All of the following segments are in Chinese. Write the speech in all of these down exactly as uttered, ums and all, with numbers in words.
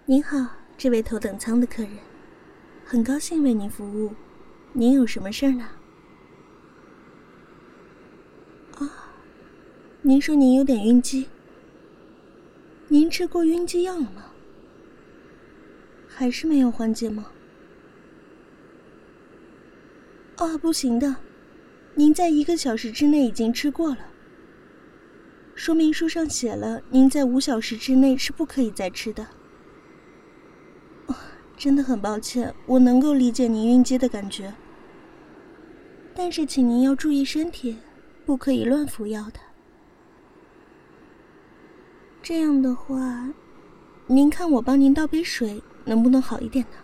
您好，这位头等舱的客人，很高兴为您服务，您有什么事儿呢？啊，您说您有点晕机，您吃过晕机药了吗？还是没有缓解吗？啊，不行的，您在一个小时之内已经吃过了。说明书上写了，您在五小时之内是不可以再吃的。真的很抱歉，我能够理解您晕机的感觉，但是请您要注意身体，不可以乱服药的。这样的话，您看我帮您倒杯水，能不能好一点呢？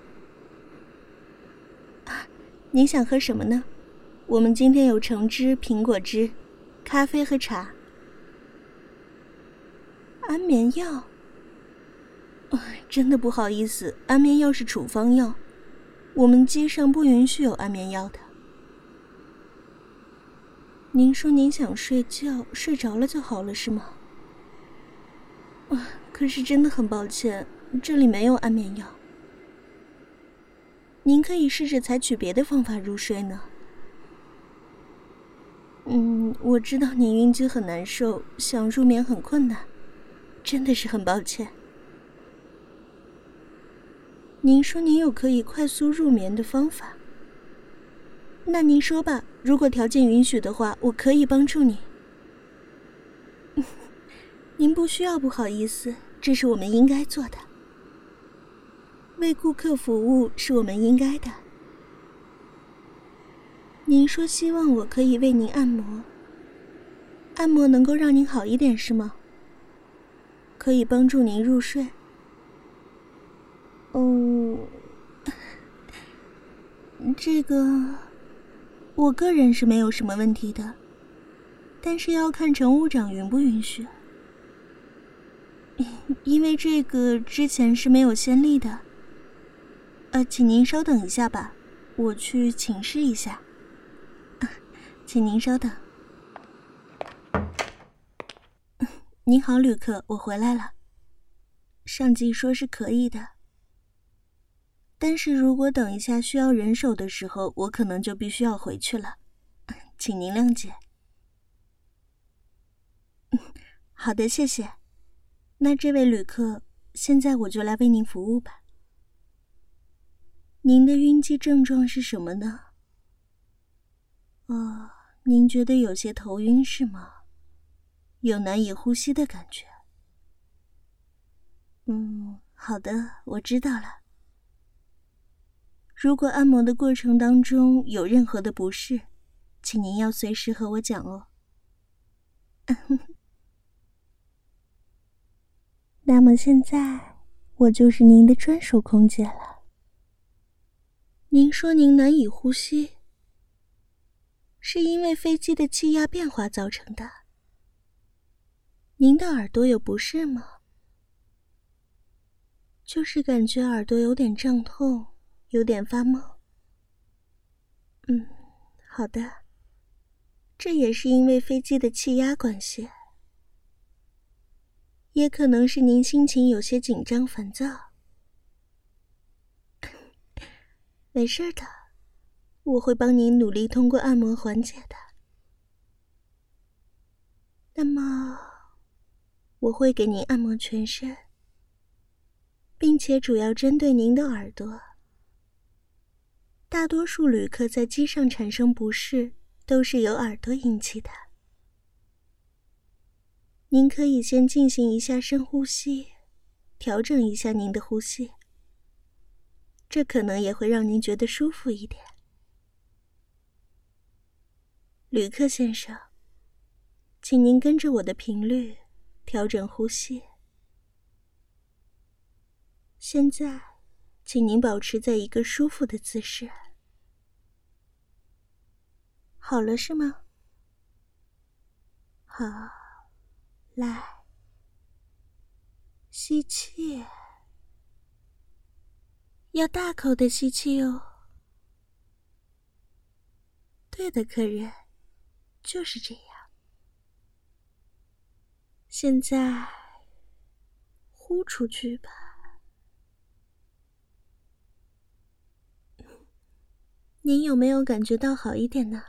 啊，您想喝什么呢？我们今天有橙汁、苹果汁、咖啡和茶。安眠药？真的不好意思，安眠药是处方药，我们机上不允许有安眠药的。您说您想睡觉，睡着了就好了是吗？啊，可是真的很抱歉，这里没有安眠药。您可以试着采取别的方法入睡呢。嗯，我知道您晕机很难受，想入眠很困难，真的是很抱歉。您说您有可以快速入眠的方法，那您说吧，如果条件允许的话，我可以帮助你。您不需要不好意思，这是我们应该做的。为顾客服务是我们应该的。您说希望我可以为您按摩，按摩能够让您好一点是吗？可以帮助您入睡。嗯，这个我个人是没有什么问题的，但是要看乘务长允不允许。因为这个之前是没有先例的。呃，请您稍等一下吧，我去请示一下。啊，请您稍等。您好，旅客，我回来了。上级说是可以的。但是如果等一下需要人手的时候，我可能就必须要回去了，请您谅解。好的，谢谢。那这位旅客，现在我就来为您服务吧。您的晕机症状是什么呢？哦，您觉得有些头晕是吗？有难以呼吸的感觉？嗯，好的，我知道了。如果按摩的过程当中有任何的不适，请您要随时和我讲哦。那么现在，我就是您的专属空姐了。您说您难以呼吸，是因为飞机的气压变化造成的。您的耳朵有不适吗？就是感觉耳朵有点胀痛，有点发懵。嗯，好的。这也是因为飞机的气压关系。也可能是您心情有些紧张烦躁。没事的，我会帮您努力通过按摩缓解的。那么，我会给您按摩全身，并且主要针对您的耳朵。大多数旅客在机上产生不适，都是由耳朵引起的。您可以先进行一下深呼吸，调整一下您的呼吸，这可能也会让您觉得舒服一点。旅客先生，请您跟着我的频率调整呼吸。现在，请您保持在一个舒服的姿势。好了是吗？好，来，吸气，要大口的吸气哦。对的，客人，就是这样。现在，呼出去吧。 您有没有感觉到好一点呢？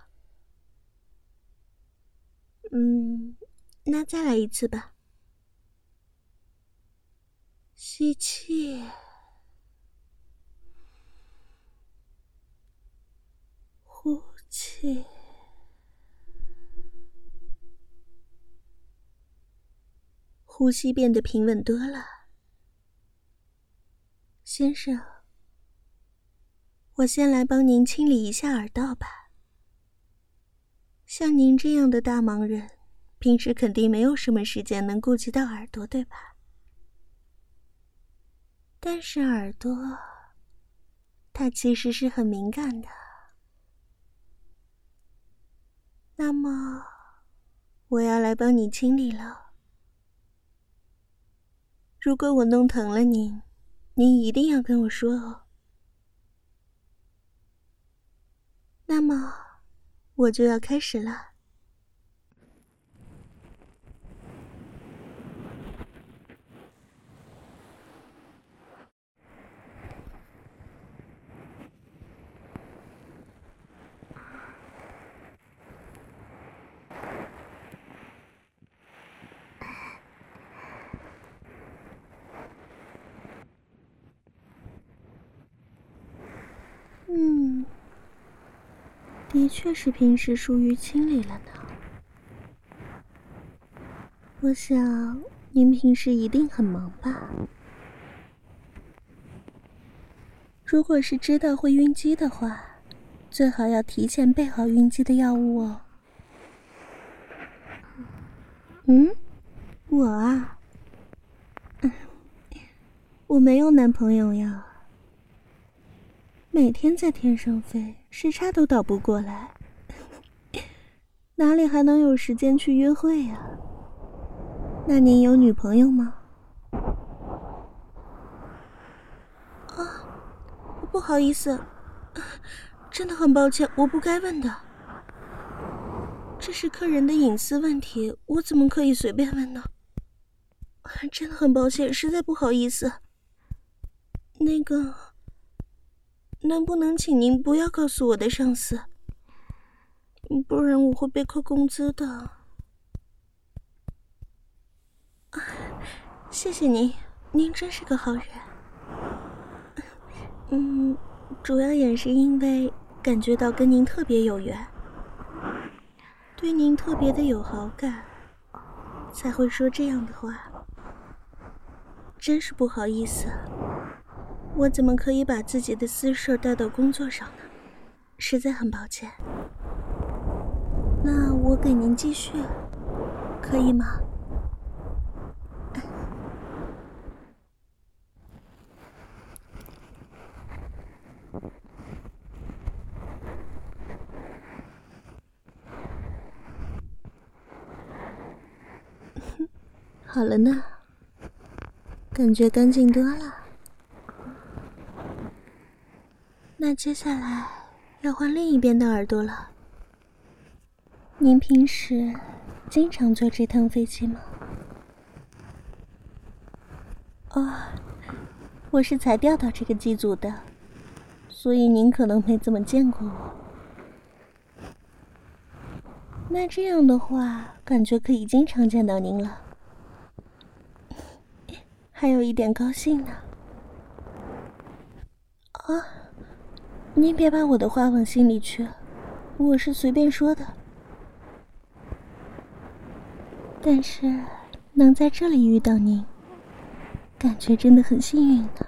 嗯，那再来一次吧。吸气，呼气，呼吸变得平稳多了。先生，我先来帮您清理一下耳道吧。像您这样的大忙人，平时肯定没有什么时间能顾及到耳朵，对吧？但是耳朵，它其实是很敏感的。那么，我要来帮你清理了。如果我弄疼了您，您一定要跟我说哦。那么，我就要开始了。嗯，的确是平时疏于清理了呢。我想您平时一定很忙吧？如果是知道会晕机的话，最好要提前备好晕机的药物哦。嗯，我啊，我没有男朋友呀。每天在天上飞，时差都倒不过来，哪里还能有时间去约会呀？那您有女朋友吗？啊，不好意思，真的很抱歉，我不该问的。这是客人的隐私问题，我怎么可以随便问呢？真的很抱歉，实在不好意思。那个，能不能请您不要告诉我的上司？不然我会被扣工资的。谢谢您，您真是个好人。嗯，主要也是因为感觉到跟您特别有缘，对您特别的有好感，才会说这样的话。真是不好意思，我怎么可以把自己的私事带到工作上呢？实在很抱歉。那我给您继续，可以吗？好了呢，感觉干净多了。那接下来要换另一边的耳朵了。您平时经常坐这趟飞机吗？哦，我是才调到这个机组的，所以您可能没怎么见过我。那这样的话，感觉可以经常见到您了，还有一点高兴呢。啊，您别把我的话往心里去，我是随便说的。但是能在这里遇到您，感觉真的很幸运呢。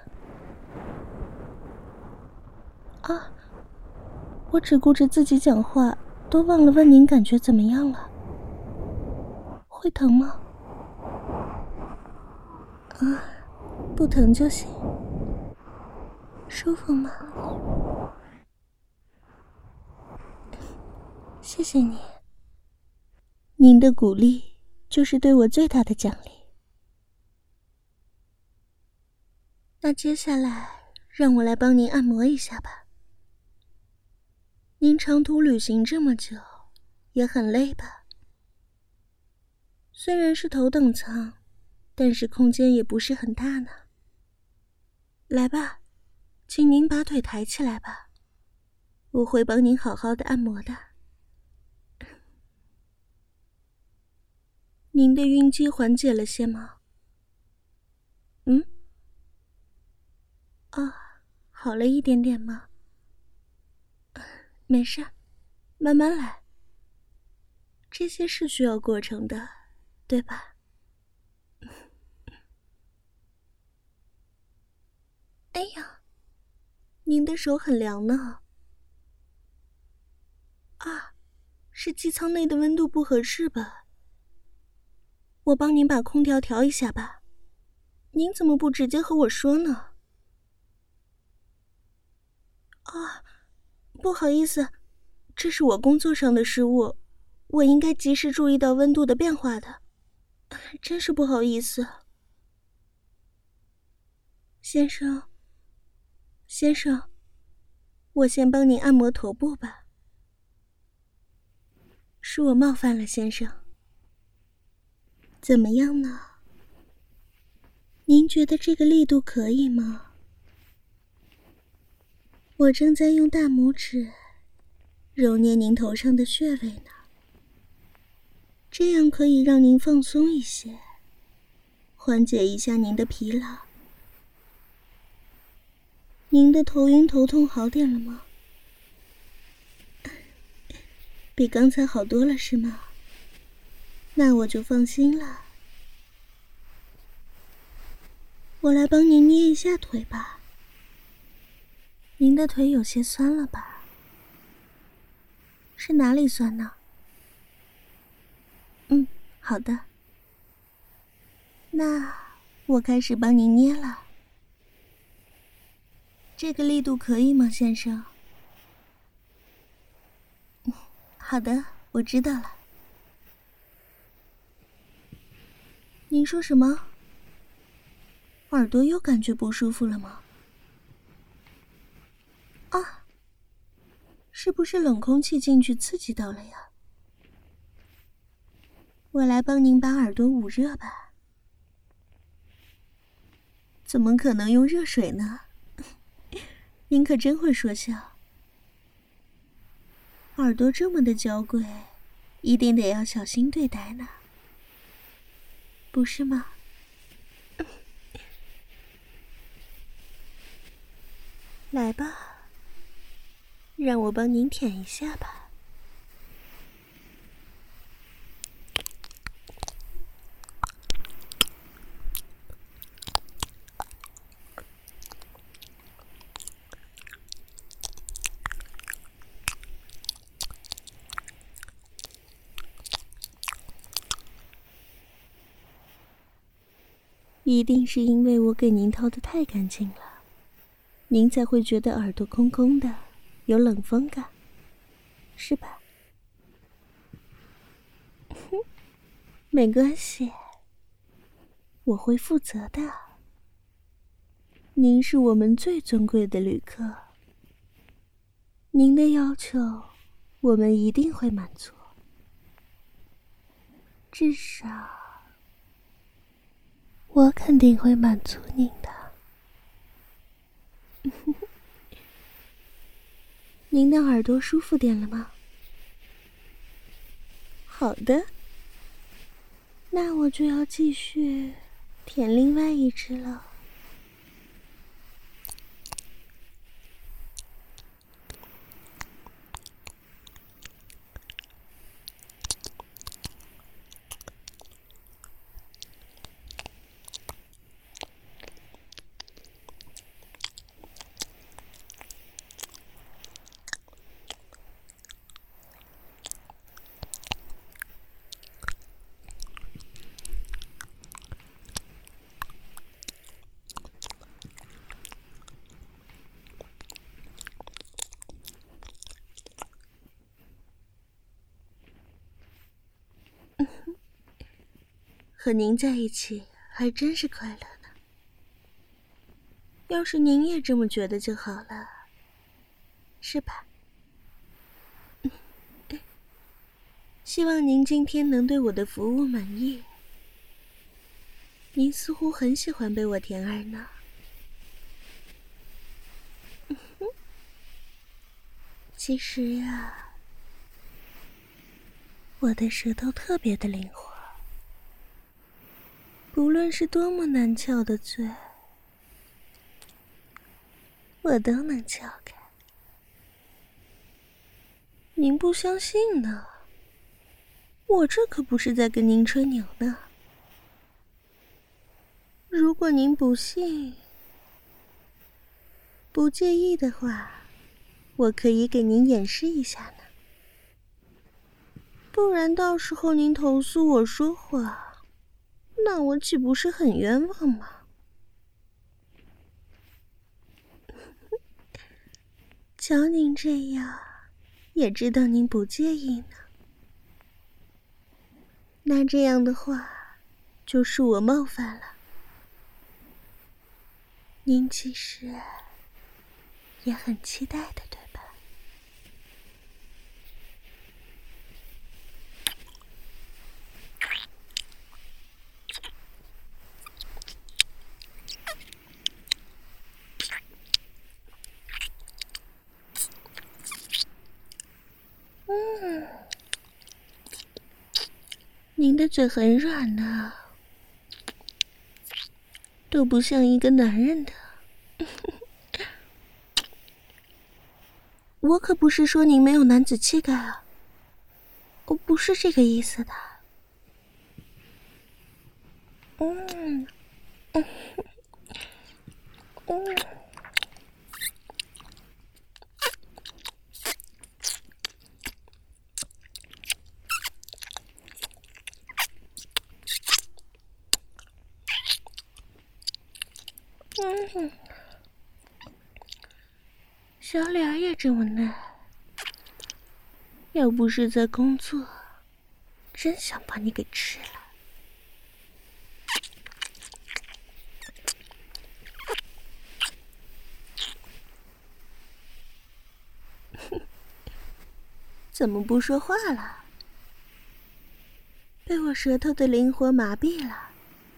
啊，我只顾着自己讲话，都忘了问您感觉怎么样了。会疼吗？啊，不疼就行。舒服吗？谢谢你，您的鼓励就是对我最大的奖励。那接下来让我来帮您按摩一下吧。您长途旅行这么久，也很累吧？虽然是头等舱，但是空间也不是很大呢。来吧，请您把腿抬起来吧， 我会帮您好好的按摩的。您的晕机缓解了些吗？嗯？啊，好了一点点吗？没事，慢慢来。这些是需要过程的，对吧？哎呀，您的手很凉呢。啊，是机舱内的温度不合适吧？我帮您把空调调一下吧。您怎么不直接和我说呢？啊，不好意思，这是我工作上的失误，我应该及时注意到温度的变化的，真是不好意思。先生，先生，我先帮您按摩头部吧。是我冒犯了先生。怎么样呢？您觉得这个力度可以吗？我正在用大拇指揉捏您头上的穴位呢，这样可以让您放松一些，缓解一下您的疲劳。您的头晕头痛好点了吗？比刚才好多了是吗？那我就放心了。我来帮您捏一下腿吧。您的腿有些酸了吧？是哪里酸呢？嗯，好的。那我开始帮您捏了。这个力度可以吗，先生？嗯，好的，我知道了。您说什么？耳朵又感觉不舒服了吗？啊，是不是冷空气进去刺激到了呀？我来帮您把耳朵捂热吧。怎么可能用热水呢？您可真会说笑。耳朵这么的娇贵，一定得要小心对待呢，不是吗？来吧，让我帮您舔一下吧。一定是因为我给您掏得太干净了，您才会觉得耳朵空空的，有冷风感，是吧？没关系，我会负责的。您是我们最尊贵的旅客，您的要求我们一定会满足，至少我肯定会满足您的。您的耳朵舒服点了吗？好的，那我就要继续舔另外一只了。和您在一起还真是快乐呢。要是您也这么觉得就好了，是吧？希望您今天能对我的服务满意。您似乎很喜欢被我甜儿呢。 其实呀，我的舌头特别的灵活，不论是多么难撬的嘴，我都能撬开。您不相信呢？我这可不是在跟您吹牛呢。如果您不信，不介意的话，我可以给您演示一下呢。不然到时候您投诉我说谎，那我岂不是很冤枉吗？瞧您这样，也知道您不介意呢。那这样的话，就是我冒犯了。您其实也很期待的，对吧？嗯，您的嘴很软呢，都不像一个男人的。我可不是说您没有男子气概啊，我不是这个意思的。嗯，嗯，嗯。嗯，小脸儿也这么嫩，要不是在工作，真想把你给吃了。怎么不说话了？被我舌头的灵活麻痹了？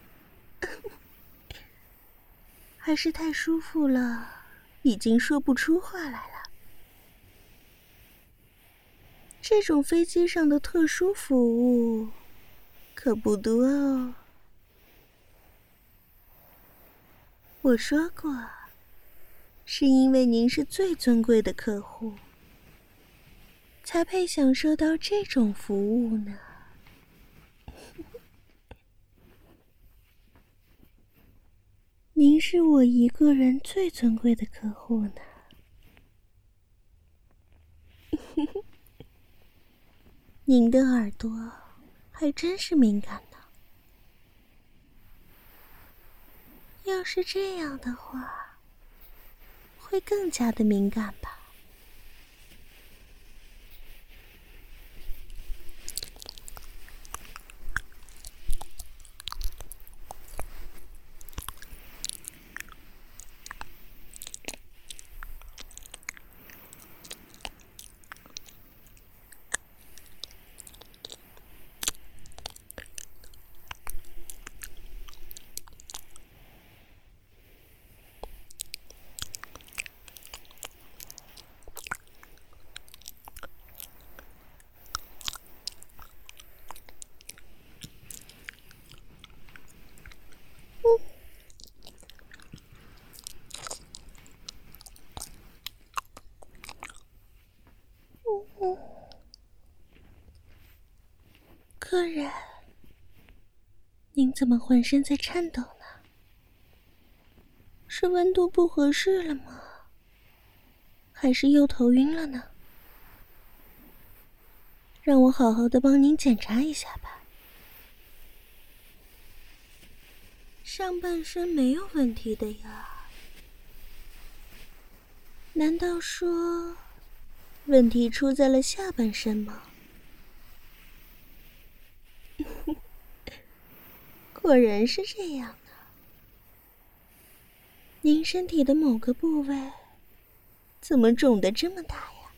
还是太舒服了，已经说不出话来了。这种飞机上的特殊服务可不多哦。我说过，是因为您是最尊贵的客户，才配享受到这种服务呢。您是我一个人最尊贵的客户呢。您的耳朵还真是敏感呢。要是这样的话，会更加的敏感吧。客人，您怎么浑身在颤抖呢？是温度不合适了吗？还是又头晕了呢？让我好好的帮您检查一下吧。上半身没有问题的呀。难道说问题出在了下半身吗？果然是这样的。您身体的某个部位怎么肿得这么大呀？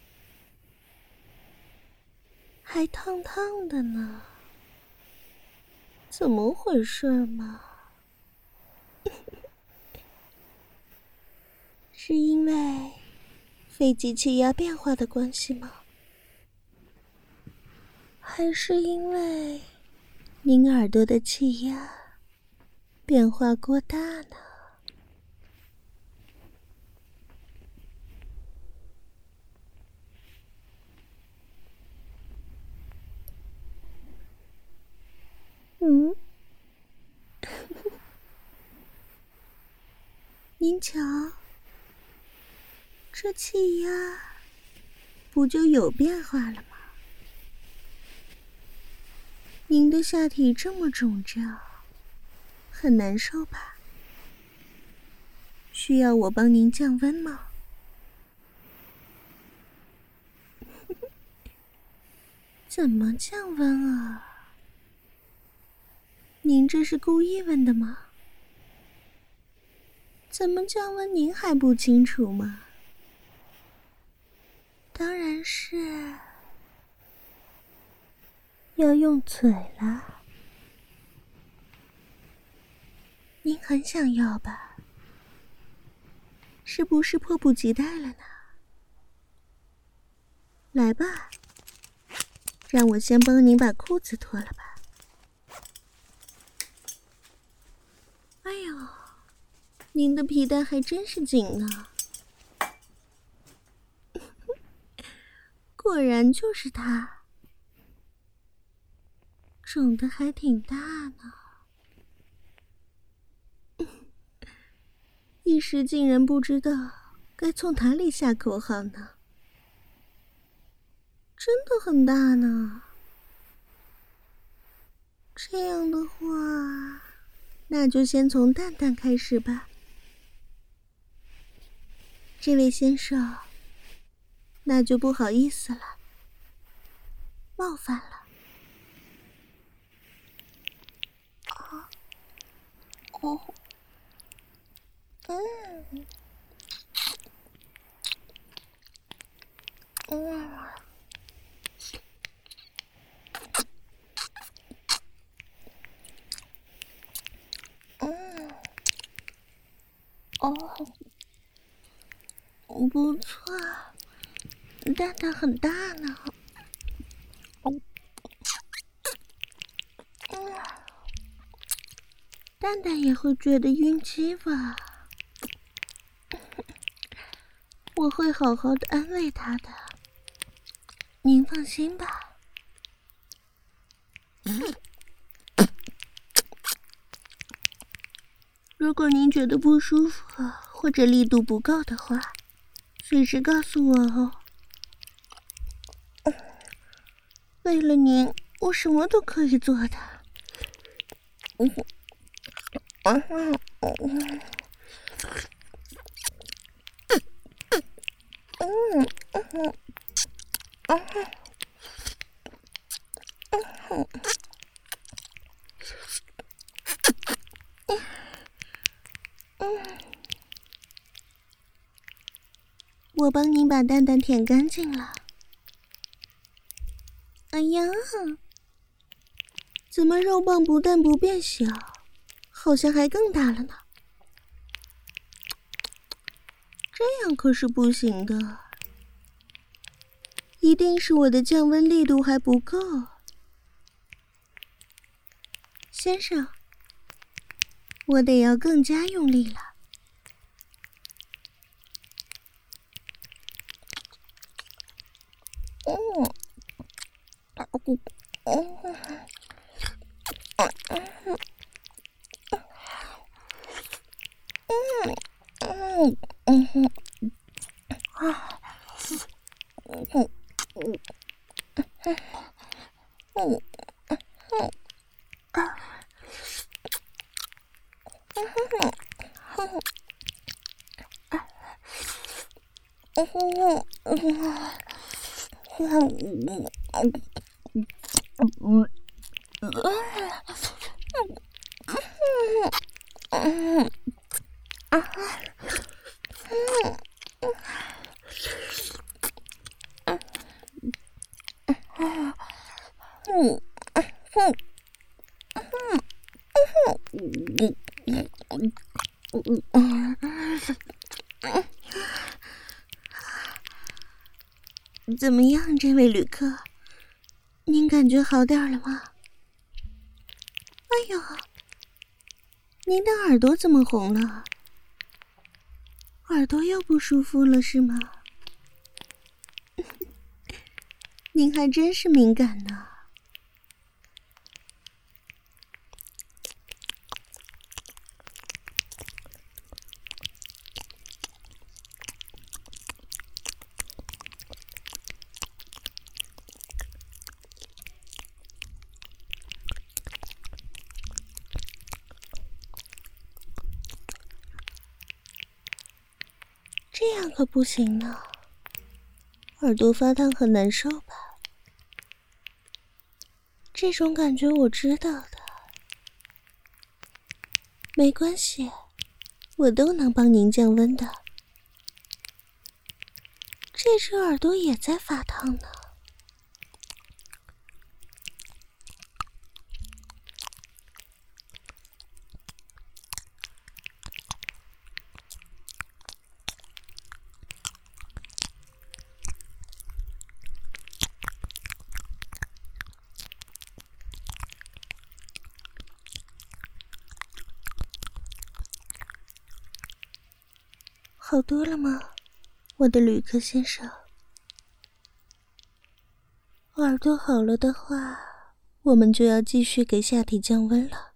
还烫烫的呢。怎么回事嘛？是因为肺积气压变化的关系吗？还是因为您耳朵的气压变化过大呢？嗯，您瞧，这气压不就有变化了吗？您的下体这么肿胀，很难受吧？需要我帮您降温吗？怎么降温啊？您这是故意问的吗？怎么降温您还不清楚吗？当然是要用嘴啦。您很想要吧？是不是迫不及待了呢？来吧，让我先帮您把裤子脱了吧。哎呦，您的皮带还真是紧呢。果然就是他，肿得还挺大呢。一时竟然不知道该从哪里下口好呢。真的很大呢。这样的话，那就先从蛋蛋开始吧。这位先生，那就不好意思了，冒犯了。啊，哦，嗯，嗯。哦，不错，蛋蛋很大呢。嗯，蛋蛋也会觉得晕机吧？我会好好的安慰他的，您放心吧。如果您觉得不舒服或者力度不够的话，随时告诉我哦。为了您，我什么都可以做的。嗯嗯嗯嗯嗯嗯嗯嗯，我帮您把蛋蛋舔干净了。哎呀，怎么肉棒不但不变小，好像还更大了呢？这样可是不行的，一定是我的降温力度还不够。先生，我得要更加用力了。嗯，嗯嗯嗯嗯嗯啊，嗯嗯嗯嗯嗯啊，嗯哼哼，啊，嗯哼嗯嗯嗯嗯啊。 怎么样，这位旅客？您感觉好点了吗？哎呦，您的耳朵怎么红了？耳朵又不舒服了是吗？您还真是敏感呢。这样可不行呢，耳朵发烫很难受吧？这种感觉我知道的。没关系，我都能帮您降温的。这只耳朵也在发烫呢。好多了吗，我的旅客先生？耳朵好了的话，我们就要继续给下体降温了。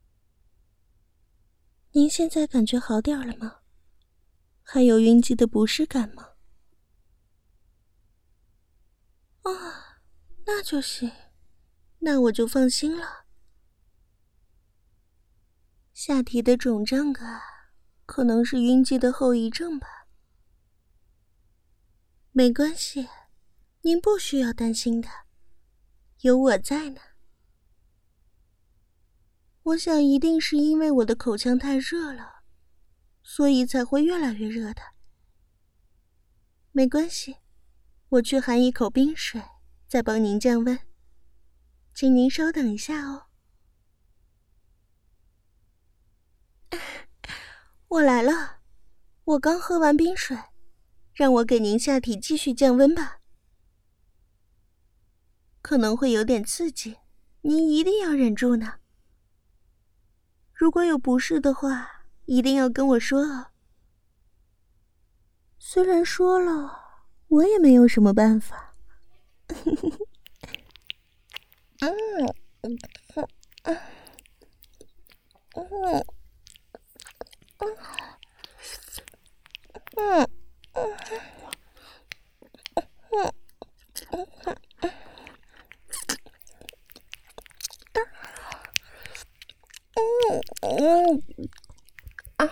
您现在感觉好点了吗？还有晕机的不适感吗？啊，那就行，那我就放心了。下体的肿胀感可能是晕机的后遗症吧？没关系，您不需要担心的，有我在呢。我想一定是因为我的口腔太热了，所以才会越来越热的。没关系，我去含一口冰水，再帮您降温。请您稍等一下哦。我来了，我刚喝完冰水，让我给您下体继续降温吧。可能会有点刺激，您一定要忍住呢。如果有不适的话，一定要跟我说哦。虽然说了，我也没有什么办法。嗯嗯嗯嗯嗯嗯啊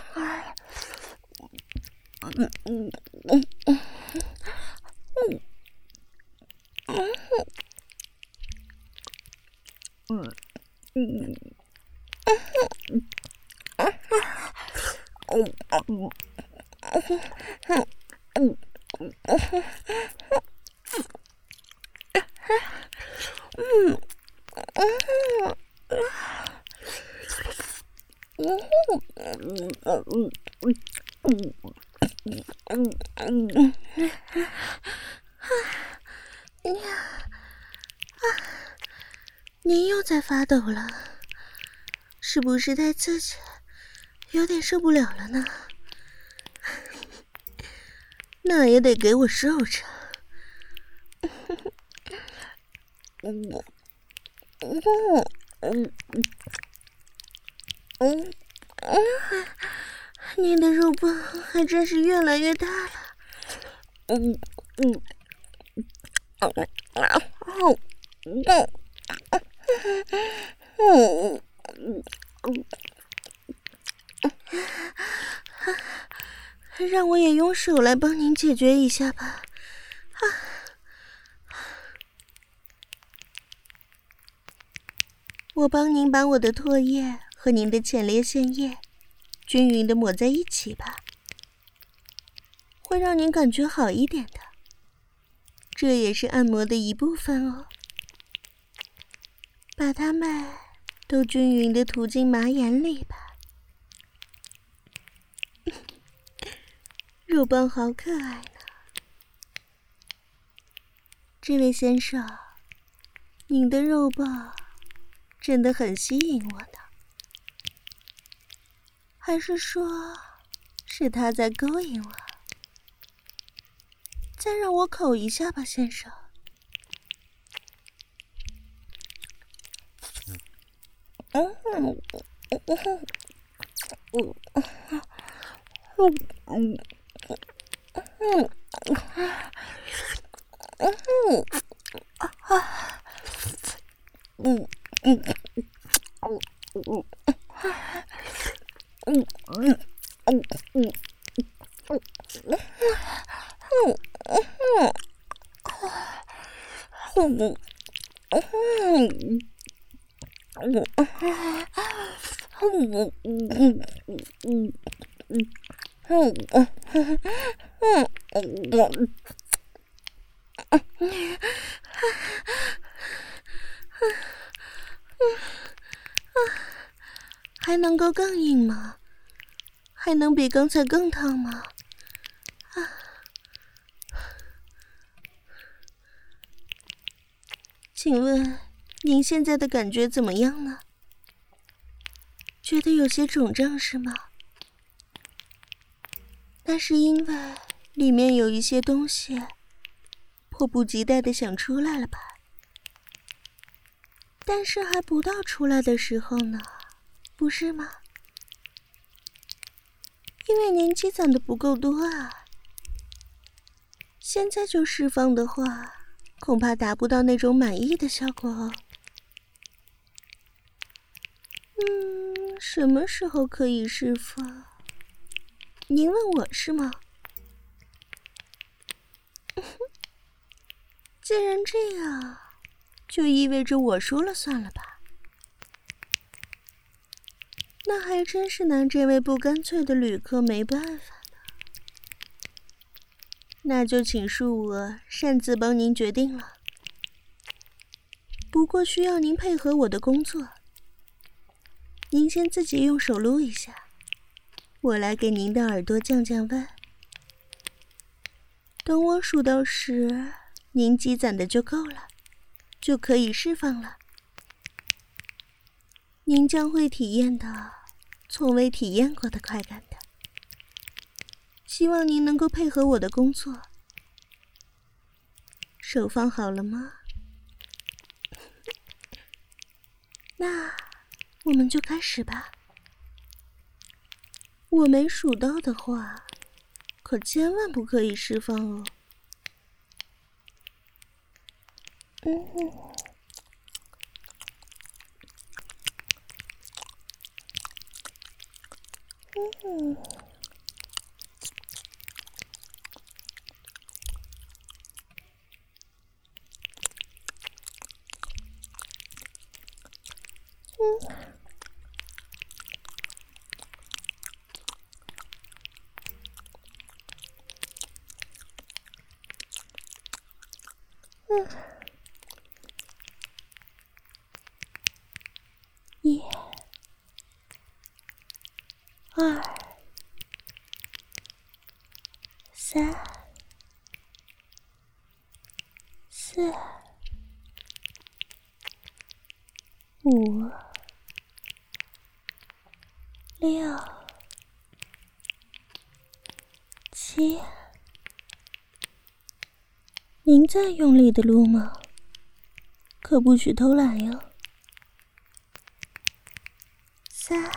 嗯嗯嗯嗯嗯嗯您又在发抖了，是不是太刺激，有点受不了了呢？那也得给我受着。嗯嗯嗯嗯嗯，你的肉棒还真是越来越大了。嗯嗯嗯啊哦嗯嗯嗯嗯，让我也用手来帮您解决一下吧。啊，我帮您把我的唾液和您的前列腺液均匀地抹在一起吧，会让您感觉好一点的。这也是按摩的一部分哦。把它们都均匀地涂进马眼里吧。肉棒好可爱呢。 这位先生，您的肉棒真的很吸引我呢。还是说，是他在勾引我？再让我口一下吧，先生。嗯嗯嗯嗯嗯嗯嗯嗯啊嗯嗯嗯嗯嗯嗯嗯嗯。还能够更硬吗？还能比刚才更烫吗？啊！请问您现在的感觉怎么样呢？觉得有些肿胀是吗？那是因为里面有一些东西迫不及待的想出来了吧？但是还不到出来的时候呢，不是吗？因为您积攒的不够多啊。现在就释放的话，恐怕达不到那种满意的效果哦。嗯，什么时候可以释放？您问我是吗？既然这样，就意味着我说了算了吧？那还真是拿这位不干脆的旅客没办法呢。那就请恕我擅自帮您决定了。不过需要您配合我的工作，您先自己用手撸一下，我来给您的耳朵降降温。等我数到十，您积攒的就够了，就可以释放了。您将会体验到从未体验过的快感的。希望您能够配合我的工作。手放好了吗？那我们就开始吧。我没数到的话，可千万不可以释放哦。嗯。嗯。嗯。嗯。一、二、三、四、五、六、七。您在用力的撸吗？可不许偷懒哟。三、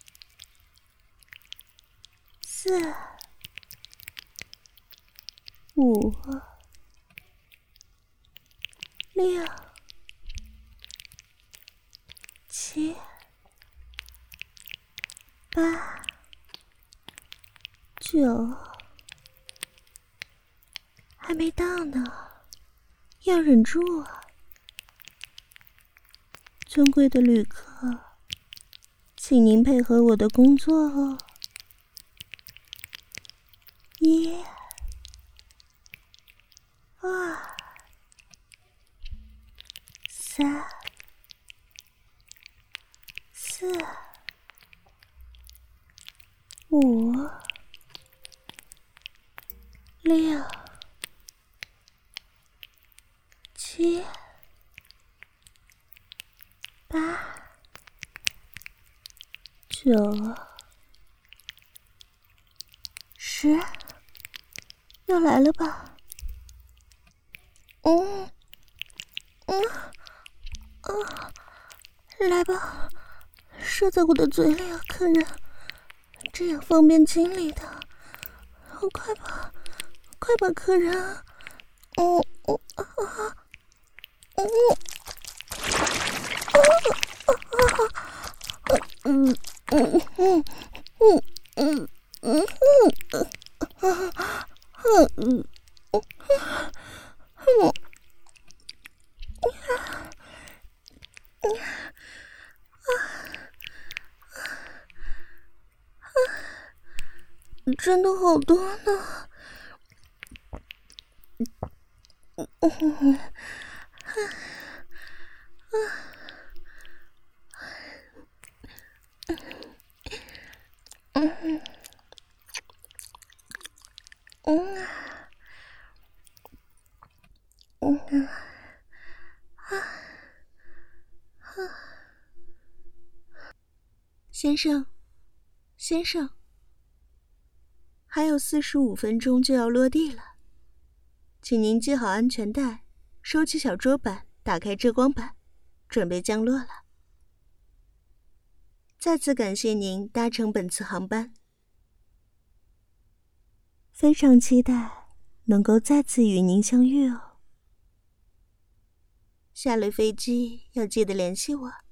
四、五、六、七、八、九，还没到呢，要忍住啊！尊贵的旅客，请您配合我的工作哦。一、二、三、四、五、六、 七、八、九、十，要来了吧？嗯，嗯，啊，来吧，射在我的嘴里啊，客人，这样方便清理的。快吧，快吧，客人！嗯嗯啊嗯嗯嗯嗯嗯嗯嗯嗯嗯嗯嗯，真的好多呢。嗯。嗯嗯嗯啊啊！先生，先生，还有四十五分钟就要落地了，请您系好安全带，收起小桌板，打开遮光板，准备降落了。再次感谢您搭乘本次航班，非常期待能够再次与您相遇哦。下了飞机要记得联系我。